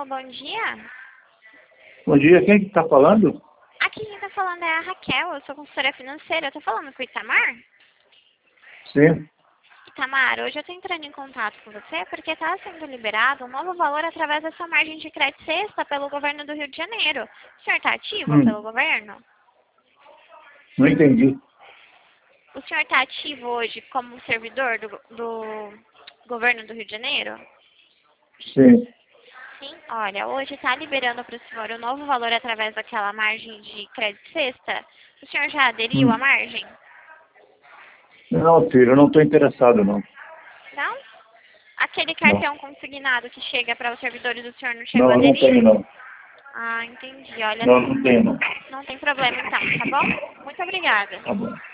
Alô, bom dia. Bom dia, quem que está falando? Aqui quem está falando é a Raquel, eu sou consultora financeira. Eu tô falando com o Itamar? Sim. Itamar, hoje eu estou entrando em contato com você porque está sendo liberado um novo valor através da sua margem de crédito sexta pelo governo do Rio de Janeiro. O senhor está ativo pelo governo? Não entendi. O senhor está ativo hoje como servidor do governo do Rio de Janeiro? Sim. Sim, olha, hoje está liberando para o senhor o novo valor através daquela margem de crédito sexta. O senhor já aderiu à margem? Não, filho, eu não estou interessado, não. Não? Aquele Não. cartão consignado que chega para os servidores do senhor não chegou a Não, eu não tenho, aderir? não. Ah, entendi. Olha, Não, não tenho, não. não tem problema então, tá bom? Muito obrigada. Tá bom.